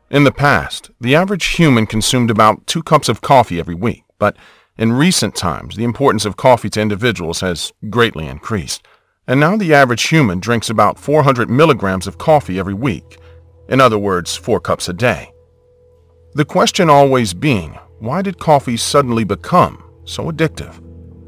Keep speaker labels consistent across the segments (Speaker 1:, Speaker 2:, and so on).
Speaker 1: In the past, the average human consumed about 2 cups of coffee every week, but in recent times, the importance of coffee to individuals has greatly increased, and now the average human drinks about 400 milligrams of coffee every week, in other words, 4 cups a day. The question always being, why did coffee suddenly become so addictive?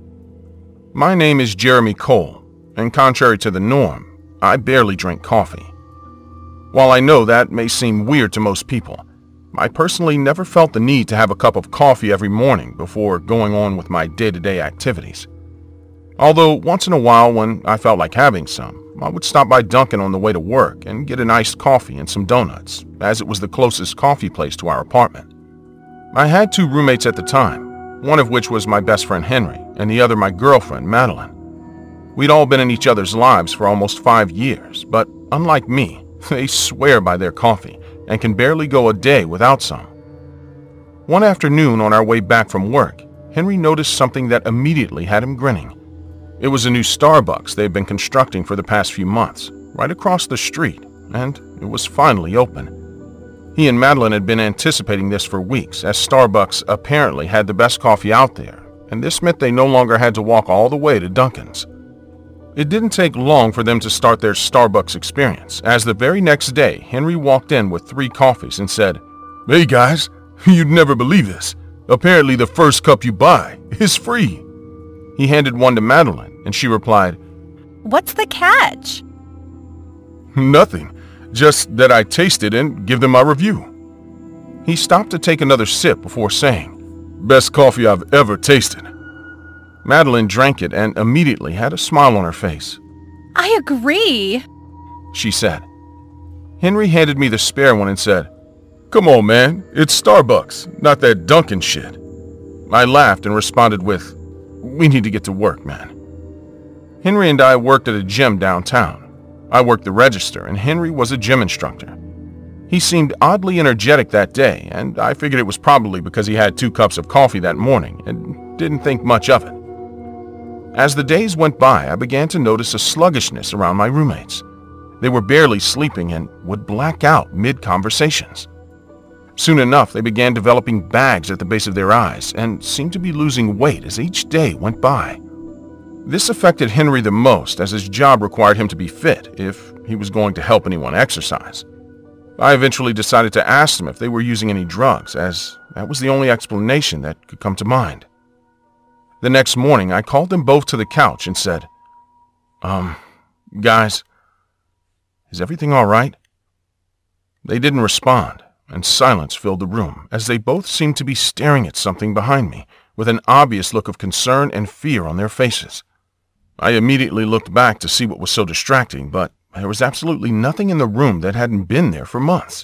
Speaker 1: My name is Jeremy Cole, and contrary to the norm, I barely drink coffee. While I know that may seem weird to most people, I personally never felt the need to have a cup of coffee every morning before going on with my day-to-day activities. Although once in a while when I felt like having some, I would stop by Dunkin' on the way to work and get an iced coffee and some donuts, as it was the closest coffee place to our apartment. I had 2 roommates at the time, one of which was my best friend Henry, and the other my girlfriend Madeline. We'd all been in each other's lives for almost 5 years, but unlike me, they swear by their coffee and can barely go a day without some. One afternoon on our way back from work, Henry noticed something that immediately had him grinning. It was a new Starbucks they'd been constructing for the past few months, right across the street, and it was finally open. He and Madeline had been anticipating this for weeks, as Starbucks apparently had the best coffee out there, and this meant they no longer had to walk all the way to Dunkin's. It didn't take long for them to start their Starbucks experience, as the very next day, Henry walked in with 3 coffees and said, "Hey guys, you'd never believe this. Apparently the first cup you buy is free." He handed one to Madeline, and she replied,
Speaker 2: "What's the catch?"
Speaker 1: "Nothing, just that I taste it and give them my review." He stopped to take another sip before saying, "Best coffee I've ever tasted." Madeline drank it and immediately had a smile on her face.
Speaker 2: "I agree,"
Speaker 1: she said. Henry handed me the spare one and said, "Come on, man, it's Starbucks, not that Dunkin' shit." I laughed and responded with, "We need to get to work, man." Henry and I worked at a gym downtown. I worked the register and Henry was a gym instructor. He seemed oddly energetic that day, and I figured it was probably because he had 2 cups of coffee that morning and didn't think much of it. As the days went by, I began to notice a sluggishness around my roommates. They were barely sleeping and would black out mid-conversations. Soon enough, they began developing bags at the base of their eyes and seemed to be losing weight as each day went by. This affected Henry the most, as his job required him to be fit if he was going to help anyone exercise. I eventually decided to ask them if they were using any drugs, as that was the only explanation that could come to mind. The next morning, I called them both to the couch and said, Guys, is everything all right?" They didn't respond, and silence filled the room, as they both seemed to be staring at something behind me, with an obvious look of concern and fear on their faces. I immediately looked back to see what was so distracting, but there was absolutely nothing in the room that hadn't been there for months.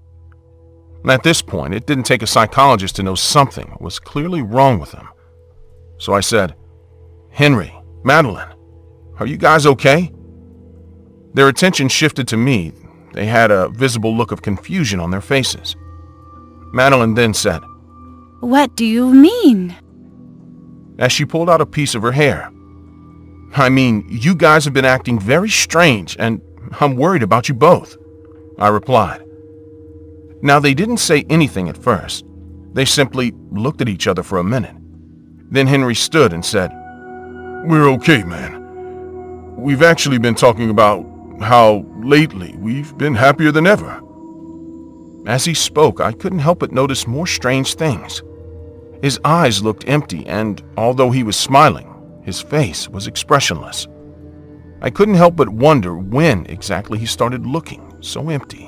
Speaker 1: At this point, it didn't take a psychologist to know something was clearly wrong with them. So I said, "Henry, Madeline, are you guys okay?" Their attention shifted to me. They had a visible look of confusion on their faces. Madeline then said,
Speaker 2: "What do you mean?"
Speaker 1: as she pulled out a piece of her hair. "I mean, you guys have been acting very strange, and I'm worried about you both," I replied. Now, they didn't say anything at first. They simply looked at each other for a minute. Then Henry stood and said, "We're okay, man. We've actually been talking about how lately we've been happier than ever." As he spoke, I couldn't help but notice more strange things. His eyes looked empty, and although he was smiling, his face was expressionless. I couldn't help but wonder when exactly he started looking so empty.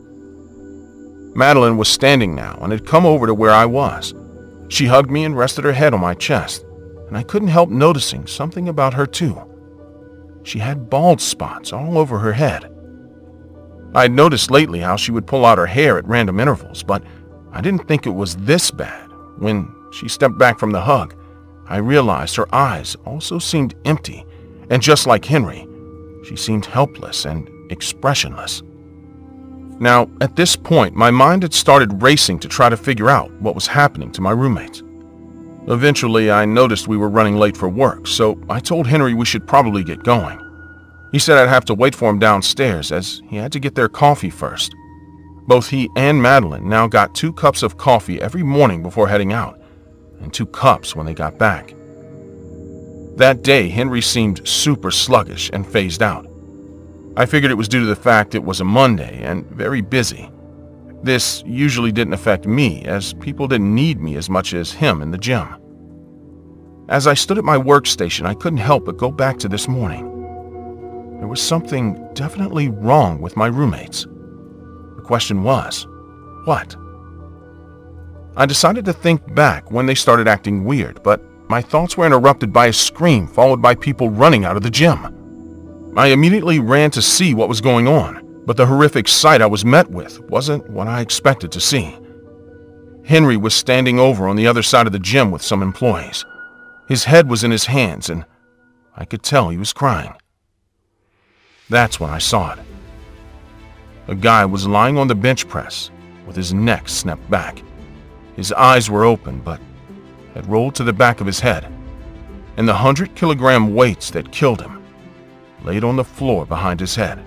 Speaker 1: Madeline was standing now and had come over to where I was. She hugged me and rested her head on my chest, and I couldn't help noticing something about her too. She had bald spots all over her head. I had noticed lately how she would pull out her hair at random intervals, but I didn't think it was this bad. When she stepped back from the hug, I realized her eyes also seemed empty, and just like Henry, she seemed helpless and expressionless. Now, at this point, my mind had started racing to try to figure out what was happening to my roommates. Eventually, I noticed we were running late for work, so I told Henry we should probably get going. He said I'd have to wait for him downstairs, as he had to get their coffee first. Both he and Madeline now got 2 cups of coffee every morning before heading out, and 2 cups when they got back. That day, Henry seemed super sluggish and phased out. I figured it was due to the fact it was a Monday and very busy. This usually didn't affect me, as people didn't need me as much as him in the gym. As I stood at my workstation, I couldn't help but go back to this morning. There was something definitely wrong with my roommates. The question was, what? I decided to think back when they started acting weird, but my thoughts were interrupted by a scream followed by people running out of the gym. I immediately ran to see what was going on, but the horrific sight I was met with wasn't what I expected to see. Henry was standing over on the other side of the gym with some employees. His head was in his hands, and I could tell he was crying. That's when I saw it. A guy was lying on the bench press with his neck snapped back. His eyes were open, but had rolled to the back of his head, and the 100-kilogram weights that killed him laid on the floor behind his head.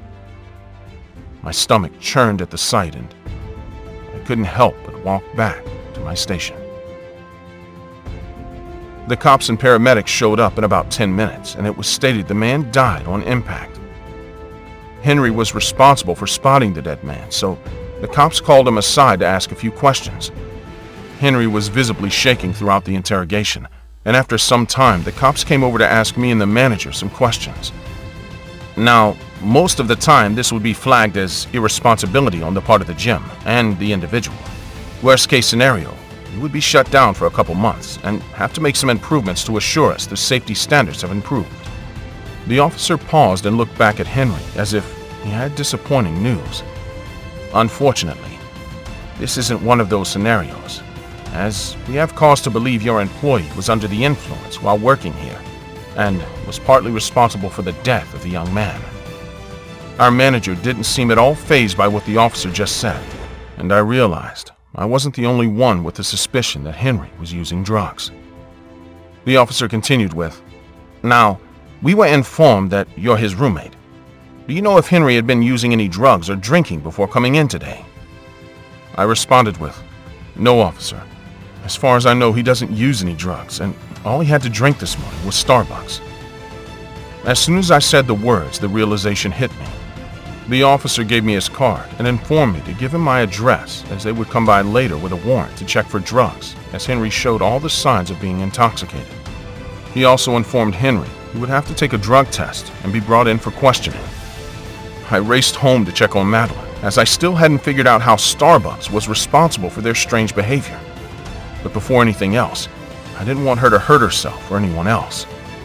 Speaker 1: My stomach churned at the sight, and I couldn't help but walk back to my station. The cops and paramedics showed up in about 10 minutes, and it was stated the man died on impact. Henry was responsible for spotting the dead man, so the cops called him aside to ask a few questions. Henry was visibly shaking throughout the interrogation, and after some time, the cops came over to ask me and the manager some questions. Now, most of the time, this would be flagged as irresponsibility on the part of the gym and the individual. Worst case scenario, you would be shut down for a couple months and have to make some improvements to assure us the safety standards have improved. The officer paused and looked back at Henry as if he had disappointing news. Unfortunately, this isn't one of those scenarios, as we have cause to believe your employee was under the influence while working here and was partly responsible for the death of the young man. Our manager didn't seem at all fazed by what the officer just said, and I realized I wasn't the only one with the suspicion that Henry was using drugs. The officer continued with, "Now, we were informed that you're his roommate. Do you know if Henry had been using any drugs or drinking before coming in today?" I responded with, "No, officer. As far as I know, he doesn't use any drugs, and all he had to drink this morning was Starbucks." As soon as I said the words, the realization hit me. The officer gave me his card and informed me to give him my address, as they would come by later with a warrant to check for drugs, as Henry showed all the signs of being intoxicated. He also informed Henry he would have to take a drug test and be brought in for questioning. I raced home to check on Madeline, as I still hadn't figured out how Starbucks was responsible for their strange behavior. But before anything else, I didn't want her to hurt herself or anyone else.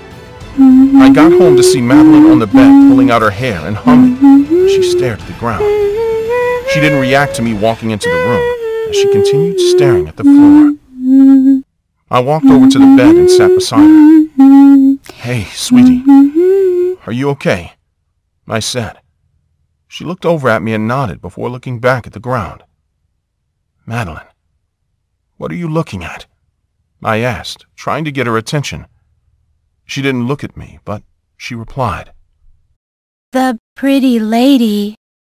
Speaker 1: I got home to see Madeline on the bed pulling out her hair and humming as she stared at the ground. She didn't react to me walking into the room, as she continued staring at the floor. I walked over to the bed and sat beside her. "Hey, sweetie, are you okay?" I said. She looked over at me and nodded before looking back at the ground. "Madeline, what are you looking at?" I asked, trying to get her attention. She didn't look at me, but she replied,
Speaker 2: "The pretty lady."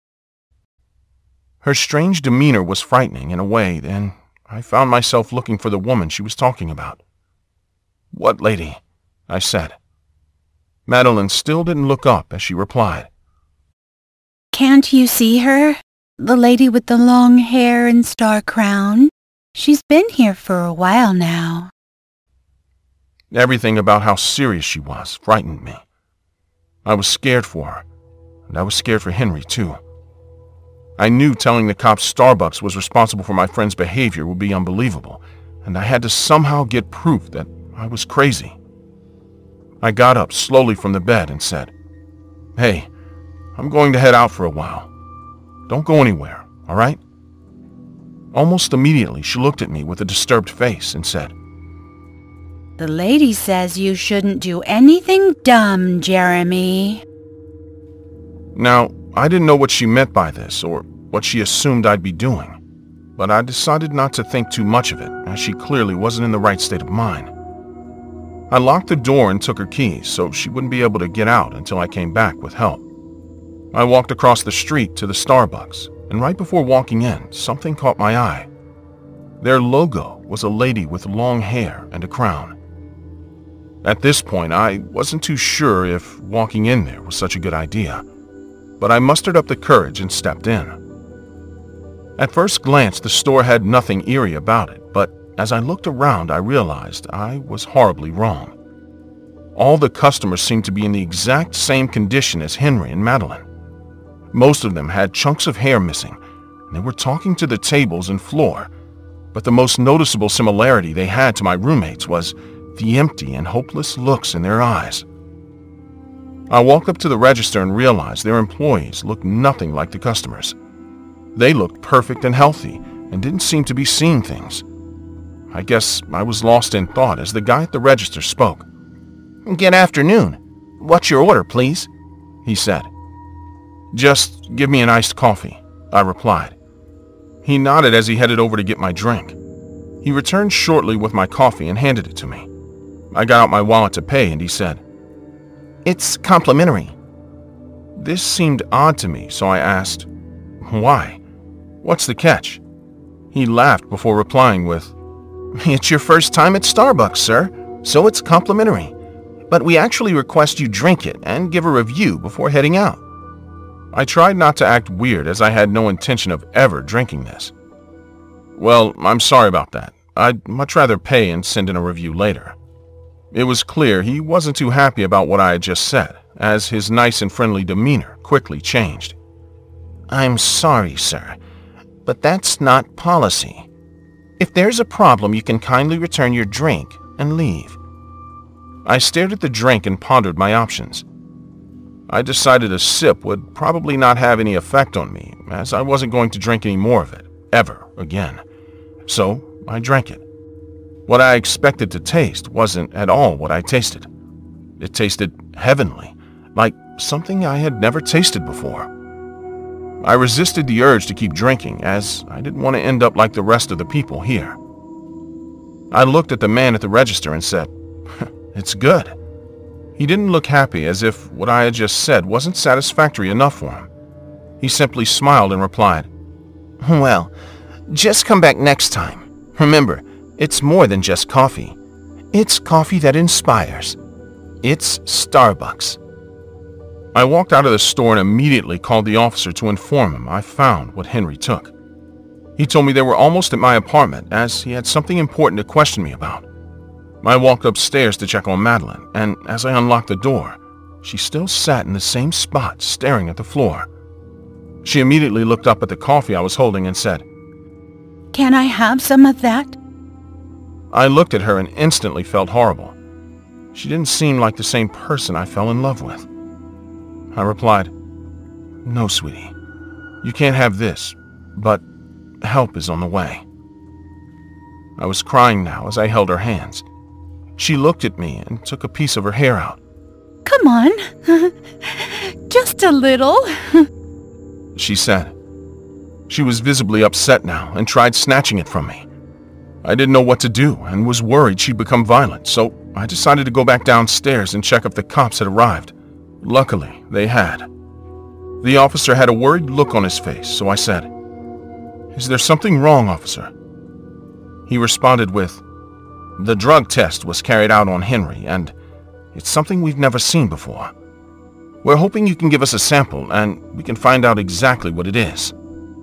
Speaker 1: Her strange demeanor was frightening in a way, and I found myself looking for the woman she was talking about. "What lady?" I said. Madeline still didn't look up as she replied,
Speaker 2: "Can't you see her? The lady with the long hair and star crown? She's been here for a while now."
Speaker 1: Everything about how serious she was frightened me. I was scared for her, and I was scared for Henry too. I knew telling the cops Starbucks was responsible for my friend's behavior would be unbelievable, and I had to somehow get proof that I was crazy. I got up slowly from the bed and said, "Hey, I'm going to head out for a while. Don't go anywhere, all right?" Almost immediately, she looked at me with a disturbed face and said,
Speaker 2: "The lady says you shouldn't do anything dumb, Jeremy."
Speaker 1: Now, I didn't know what she meant by this or what she assumed I'd be doing, but I decided not to think too much of it, as she clearly wasn't in the right state of mind. I locked the door and took her keys so she wouldn't be able to get out until I came back with help. I walked across the street to the Starbucks and right before walking in, something caught my eye. Their logo was a lady with long hair and a crown. At this point, I wasn't too sure if walking in there was such a good idea, but I mustered up the courage and stepped in. At first glance, the store had nothing eerie about it, but as I looked around, I realized I was horribly wrong. All the customers seemed to be in the exact same condition as Henry and Madeline. Most of them had chunks of hair missing, and they were talking to the tables and floor, but the most noticeable similarity they had to my roommates was the empty and hopeless looks in their eyes. I walked up to the register and realized their employees looked nothing like the customers. They looked perfect and healthy and didn't seem to be seeing things. I guess I was lost in thought as the guy at the register spoke.
Speaker 3: "Good afternoon. What's your order, please?"
Speaker 1: he said. "Just give me an iced coffee," I replied. He nodded as he headed over to get my drink. He returned shortly with my coffee and handed it to me. I got out my wallet to pay and he said,
Speaker 3: "It's complimentary."
Speaker 1: This seemed odd to me, so I asked, "Why? What's the catch?" He laughed before replying with,
Speaker 3: "It's your first time at Starbucks, sir, so it's complimentary. But we actually request you drink it and give a review before heading out."
Speaker 1: I tried not to act weird as I had no intention of ever drinking this. "Well, I'm sorry about that. I'd much rather pay and send in a review later." It was clear he wasn't too happy about what I had just said, as his nice and friendly demeanor quickly changed.
Speaker 3: "I'm sorry, sir, but that's not policy. If there's a problem, you can kindly return your drink and leave."
Speaker 1: I stared at the drink and pondered my options. I decided a sip would probably not have any effect on me, as I wasn't going to drink any more of it, ever again. So I drank it. What I expected to taste wasn't at all what I tasted. It tasted heavenly, like something I had never tasted before. I resisted the urge to keep drinking, as I didn't want to end up like the rest of the people here. I looked at the man at the register and said, "It's good." He didn't look happy, as if what I had just said wasn't satisfactory enough for him. He simply smiled and replied,
Speaker 3: "Well, just come back next time. Remember, it's more than just coffee. It's coffee that inspires. It's Starbucks."
Speaker 1: I walked out of the store and immediately called the officer to inform him I found what Henry took. He told me they were almost at my apartment, as he had something important to question me about. I walked upstairs to check on Madeline, and as I unlocked the door, she still sat in the same spot, staring at the floor. She immediately looked up at the coffee I was holding and said,
Speaker 2: "Can I have some of that?"
Speaker 1: I looked at her and instantly felt horrible. She didn't seem like the same person I fell in love with. I replied, "No, sweetie, you can't have this, but help is on the way." I was crying now as I held her hands. She looked at me and took a piece of her hair out.
Speaker 2: "Come on, just a little,"
Speaker 1: she said. She was visibly upset now and tried snatching it from me. I didn't know what to do and was worried she'd become violent, so I decided to go back downstairs and check if the cops had arrived. Luckily, they had. The officer had a worried look on his face, so I said, "Is there something wrong, officer?" He responded with, "The drug test was carried out on Henry, and it's something we've never seen before. We're hoping you can give us a sample, and we can find out exactly what it is."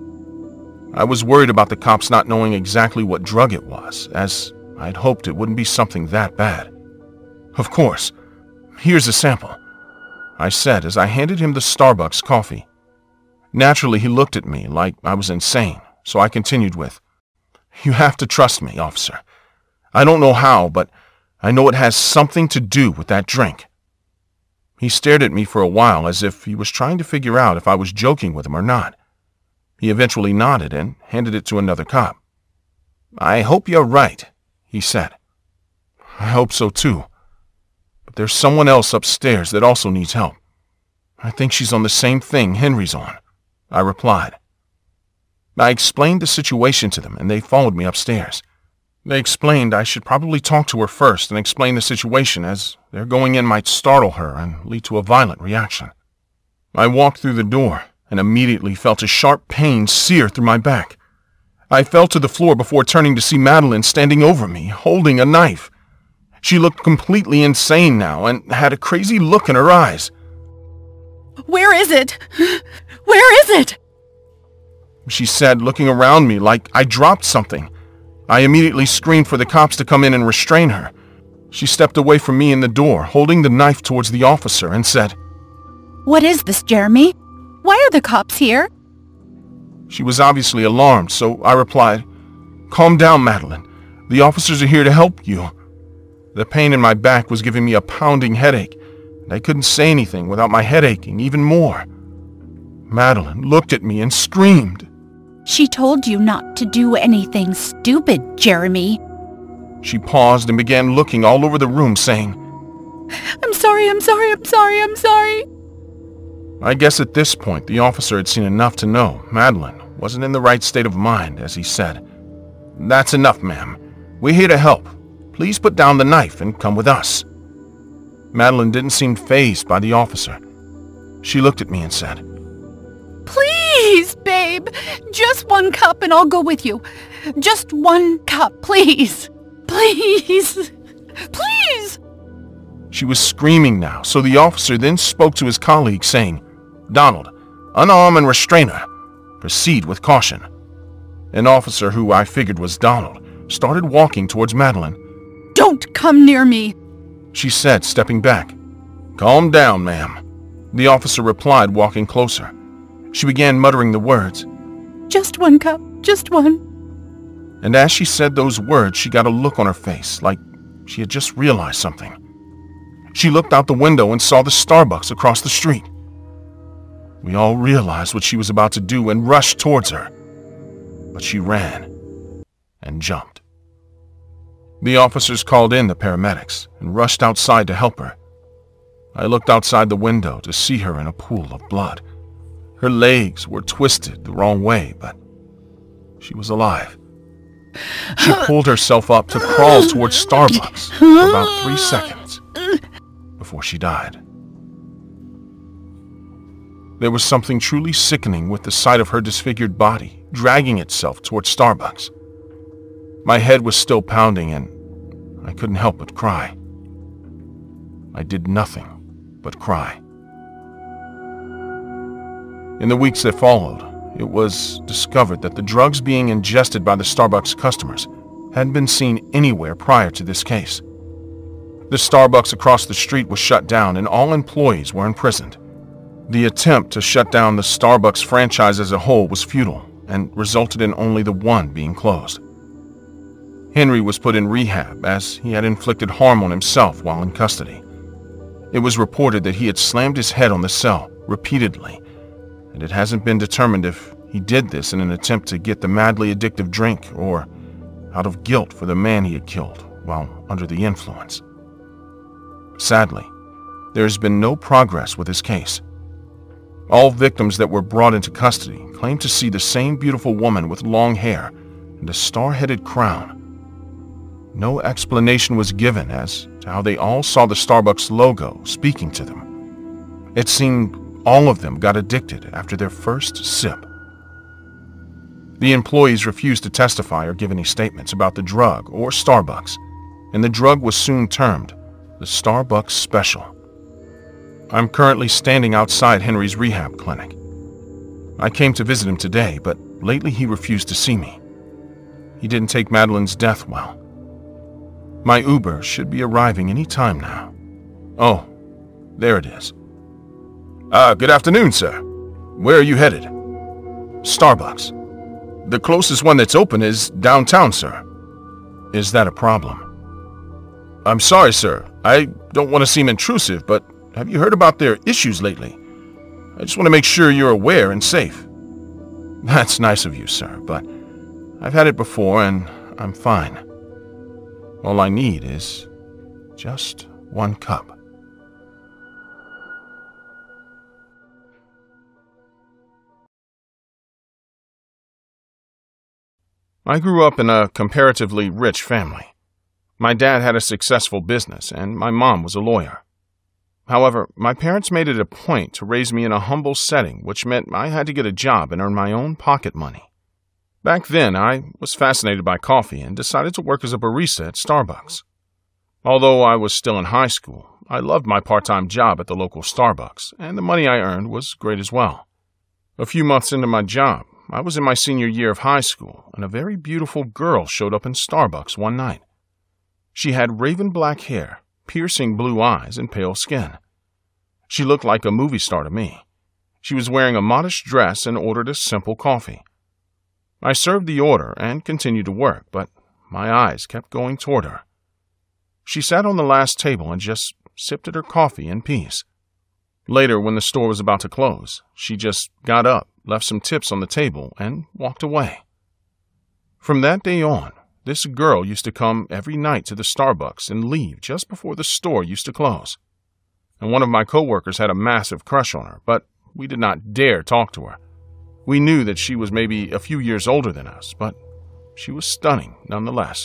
Speaker 1: I was worried about the cops not knowing exactly what drug it was, as I'd hoped it wouldn't be something that bad. "Of course. Here's a sample," I said as I handed him the Starbucks coffee. Naturally, he looked at me like I was insane, so I continued with, "You have to trust me, officer. I don't know how, but I know it has something to do with that drink." He stared at me for a while as if he was trying to figure out if I was joking with him or not. He eventually nodded and handed it to another cop. "I hope you're right," he said. "I hope so too. But there's someone else upstairs that also needs help. I think she's on the same thing Henry's on," I replied. I explained the situation to them and they followed me upstairs. They explained I should probably talk to her first and explain the situation, as their going in might startle her and lead to a violent reaction. I walked through the door and immediately felt a sharp pain sear through my back. I fell to the floor before turning to see Madeline standing over me, holding a knife. She looked completely insane now and had a crazy look in her eyes.
Speaker 2: "Where is it? Where is it?"
Speaker 1: she said, looking around me like I dropped something. I immediately screamed for the cops to come in and restrain her. She stepped away from me in the door, holding the knife towards the officer, and said,
Speaker 2: "What is this, Jeremy? Why are the cops here?"
Speaker 1: She was obviously alarmed, so I replied, "Calm down, Madeline. The officers are here to help you." The pain in my back was giving me a pounding headache, and I couldn't say anything without my head aching even more. Madeline looked at me and screamed.
Speaker 2: "She told you not to do anything stupid, Jeremy."
Speaker 1: She paused and began looking all over the room, saying,
Speaker 2: I'm sorry.
Speaker 1: I guess at this point the officer had seen enough to know Madeline wasn't in the right state of mind, as he said, "That's enough, ma'am. We're here to help. Please put down the knife and come with us." Madeline didn't seem fazed by the officer. She looked at me and said,
Speaker 2: "Please, babe. Just one cup and I'll go with you. Just one cup, please. Please. Please."
Speaker 1: She was screaming now, so the officer then spoke to his colleague, saying, "Donald, unarm and restrain her. Proceed with caution." An officer, who I figured was Donald, started walking towards Madeline.
Speaker 2: "Don't come near me,"
Speaker 1: she said, stepping back. "Calm down, ma'am," the officer replied, walking closer. She began muttering the words,
Speaker 2: "Just one cup, just one."
Speaker 1: And as she said those words, she got a look on her face, like she had just realized something. She looked out the window and saw the Starbucks across the street. We all realized what she was about to do and rushed towards her. But she ran and jumped. The officers called in the paramedics and rushed outside to help her. I looked outside the window to see her in a pool of blood. Her legs were twisted the wrong way, but she was alive. She pulled herself up to crawl towards Starbucks for about 3 seconds before she died. There was something truly sickening with the sight of her disfigured body dragging itself towards Starbucks. My head was still pounding and I couldn't help but cry. I did nothing but cry. In the weeks that followed, it was discovered that the drugs being ingested by the Starbucks customers hadn't been seen anywhere prior to this case. The Starbucks across the street was shut down and all employees were imprisoned. The attempt to shut down the Starbucks franchise as a whole was futile and resulted in only the one being closed. Henry was put in rehab as he had inflicted harm on himself while in custody. It was reported that he had slammed his head on the cell repeatedly, and it hasn't been determined if he did this in an attempt to get the madly addictive drink or out of guilt for the man he had killed while under the influence. Sadly, there has been no progress with his case. All victims that were brought into custody claimed to see the same beautiful woman with long hair and a star-headed crown. No explanation was given as to how they all saw the Starbucks logo speaking to them. It seemed all of them got addicted after their first sip. The employees refused to testify or give any statements about the drug or Starbucks, and the drug was soon termed the Starbucks Special. I'm currently standing outside Henry's rehab clinic. I came to visit him today, but lately he refused to see me. He didn't take Madeline's death well. My Uber should be arriving any time now. Oh, there it is. Good afternoon, sir. Where are you headed? Starbucks. The closest one that's open is downtown, sir. Is that a problem? I'm sorry, sir. I don't want to seem intrusive, but have you heard about their issues lately? I just want to make sure you're aware and safe. That's nice of you, sir, but I've had it before and I'm fine. All I need is just one cup. I grew up in a comparatively rich family. My dad had a successful business and my mom was a lawyer. However, my parents made it a point to raise me in a humble setting, which meant I had to get a job and earn my own pocket money. Back then, I was fascinated by coffee and decided to work as a barista at Starbucks. Although I was still in high school, I loved my part-time job at the local Starbucks, and the money I earned was great as well. A few months into my job, I was in my senior year of high school, and a very beautiful girl showed up in Starbucks one night. She had raven black hair, piercing blue eyes, and pale skin. She looked like a movie star to me. She was wearing a modest dress and ordered a simple coffee. I served the order and continued to work, but my eyes kept going toward her. She sat on the last table and just sipped at her coffee in peace. Later, when the store was about to close, she just got up, left some tips on the table, and walked away. From that day on, this girl used to come every night to the Starbucks and leave just before the store used to close. And one of my coworkers had a massive crush on her, but we did not dare talk to her. We knew that she was maybe a few years older than us, but she was stunning nonetheless.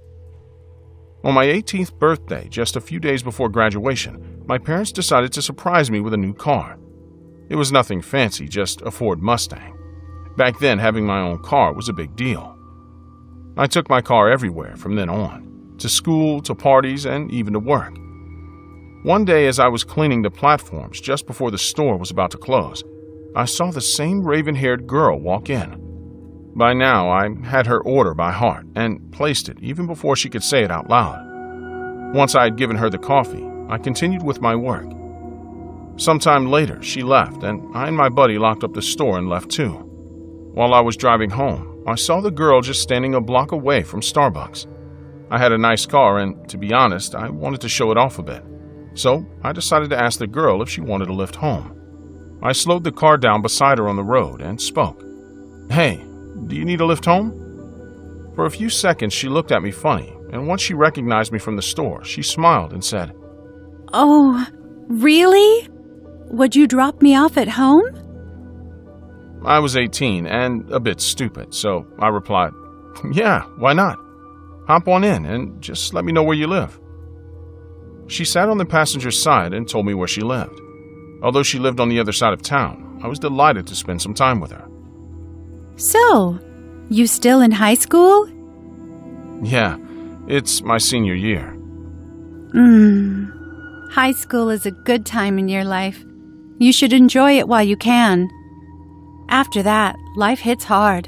Speaker 1: On my 18th birthday, just a few days before graduation, my parents decided to surprise me with a new car. It was nothing fancy, just a Ford Mustang. Back then, having my own car was a big deal. I took my car everywhere from then on, to school, to parties, and even to work. One day, as I was cleaning the platforms just before the store was about to close, I saw the same raven-haired girl walk in. By now, I had her order by heart and placed it even before she could say it out loud. Once I had given her the coffee, I continued with my work. Sometime later, she left, and I and my buddy locked up the store and left too. While I was driving home, I saw the girl just standing a block away from Starbucks. I had a nice car, and to be honest, I wanted to show it off a bit. So I decided to ask the girl if she wanted a lift home. I slowed the car down beside her on the road and spoke. "Hey, do you need a lift home?" For a few seconds, she looked at me funny, and once she recognized me from the store, she smiled and said,
Speaker 2: "Oh, really? Would you drop me off at home?"
Speaker 1: I was 18 and a bit stupid, so I replied, "Yeah, why not? Hop on in and just let me know where you live." She sat on the passenger side and told me where she lived. Although she lived on the other side of town, I was delighted to spend some time with her.
Speaker 2: "So, you still in high school?"
Speaker 1: "Yeah, it's my senior year."
Speaker 2: High school is a good time in your life. You should enjoy it while you can. After that, life hits hard.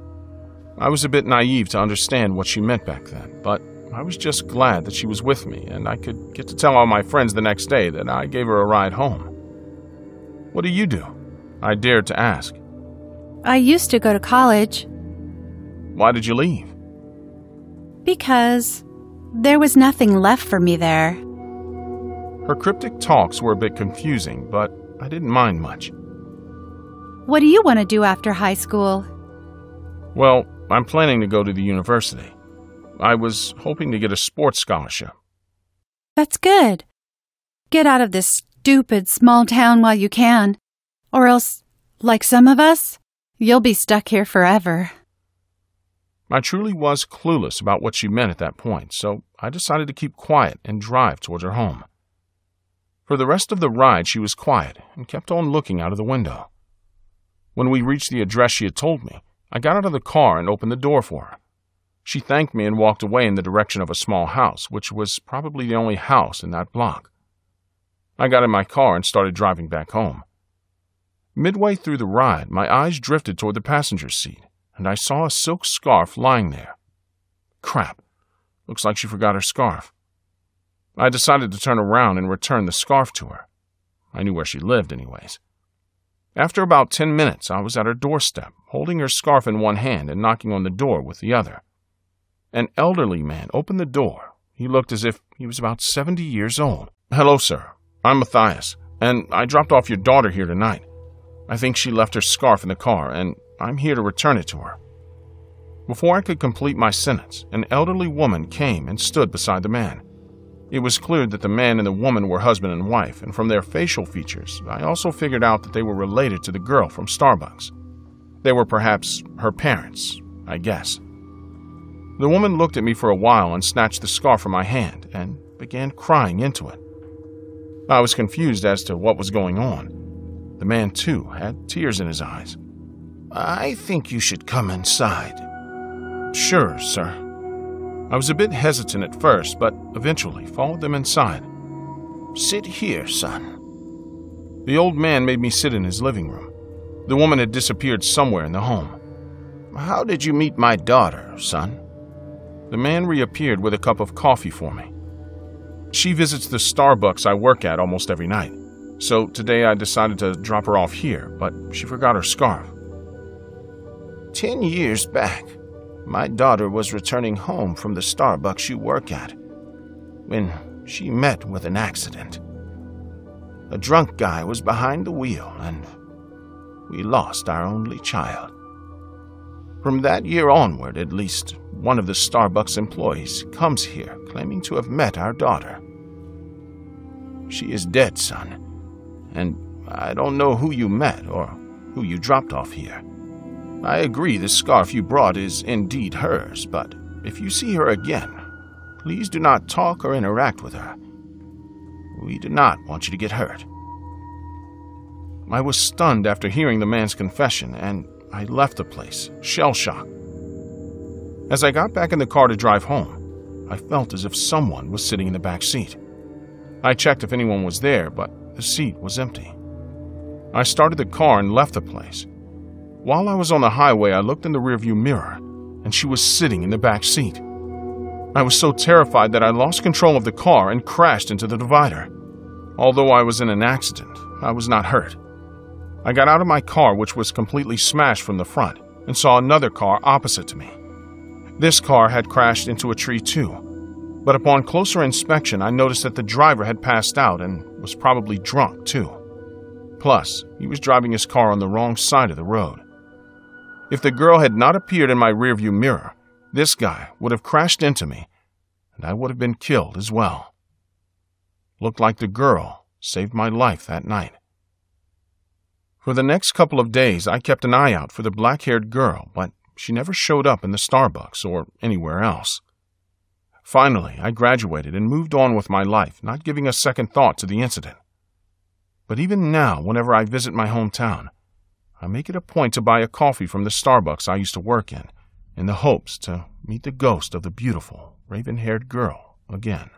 Speaker 1: I was a bit naive to understand what she meant back then, but I was just glad that she was with me and I could get to tell all my friends the next day that I gave her a ride home. "What do you do?" I dared to ask.
Speaker 2: I used to go to college
Speaker 1: "Why did you leave?"
Speaker 2: because there was nothing left for me there.
Speaker 1: Her cryptic talks were a bit confusing, but I didn't mind much.
Speaker 2: What do you want to do after high school?
Speaker 1: Well, I'm planning to go to the university. I was hoping to get a sports scholarship.
Speaker 2: That's good. Get out of this stupid small town while you can, or else, like some of us, you'll be stuck here forever.
Speaker 1: I truly was clueless about what she meant at that point, so I decided to keep quiet and drive towards her home. For the rest of the ride, she was quiet and kept on looking out of the window. When we reached the address she had told me, I got out of the car and opened the door for her. She thanked me and walked away in the direction of a small house, which was probably the only house in that block. I got in my car and started driving back home. Midway through the ride, my eyes drifted toward the passenger seat, and I saw a silk scarf lying there. Crap. Looks like she forgot her scarf. I decided to turn around and return the scarf to her. I knew where she lived anyways. After about 10 minutes, I was at her doorstep, holding her scarf in one hand and knocking on the door with the other. An elderly man opened the door. He looked as if he was about 70 years old. "Hello, sir. I'm Matthias, and I dropped off your daughter here tonight. I think she left her scarf in the car, and I'm here to return it to her." Before I could complete my sentence, an elderly woman came and stood beside the man. It was clear that the man and the woman were husband and wife, and from their facial features, I also figured out that they were related to the girl from Starbucks. They were perhaps her parents, I guess. The woman looked at me for a while and snatched the scarf from my hand and began crying into it. I was confused as to what was going on. The man, too, had tears in his eyes.
Speaker 3: I think you should come inside.
Speaker 1: Sure, sir. I was a bit hesitant at first, but eventually followed them inside.
Speaker 3: Sit here, son.
Speaker 1: The old man made me sit in his living room. The woman had disappeared somewhere in the home.
Speaker 3: How did you meet my daughter, son?
Speaker 1: The man reappeared with a cup of coffee for me. She visits the Starbucks I work at almost every night, so today I decided to drop her off here, but she forgot her scarf.
Speaker 3: 10 years back, my daughter was returning home from the Starbucks you work at when she met with an accident. A drunk guy was behind the wheel, and we lost our only child. From that year onward, at least one of the Starbucks employees comes here claiming to have met our daughter. She is dead, son, and I don't know who you met or who you dropped off here. I agree the scarf you brought is indeed hers, but if you see her again, please do not talk or interact with her. We do not want you to get hurt. I was stunned after hearing the man's confession, and I left the place, shell-shocked. As I got back in the car to drive home, I felt as if someone was sitting in the back seat. I checked if anyone was there, but the seat was empty. I started the car and left the place. While I was on the highway, I looked in the rearview mirror, and she was sitting in the back seat. I was so terrified that I lost control of the car and crashed into the divider. Although I was in an accident, I was not hurt. I got out of my car, which was completely smashed from the front, and saw another car opposite to me. This car had crashed into a tree too, but upon closer inspection, I noticed that the driver had passed out and was probably drunk too. Plus, he was driving his car on the wrong side of the road. If the girl had not appeared in my rearview mirror, this guy would have crashed into me, and I would have been killed as well. Looked like the girl saved my life that night. For the next couple of days, I kept an eye out for the black-haired girl, but she never showed up in the Starbucks or anywhere else. Finally, I graduated and moved on with my life, not giving a second thought to the incident. But even now, whenever I visit my hometown, I make it a point to buy a coffee from the Starbucks I used to work in the hopes to meet the ghost of the beautiful, raven-haired girl again.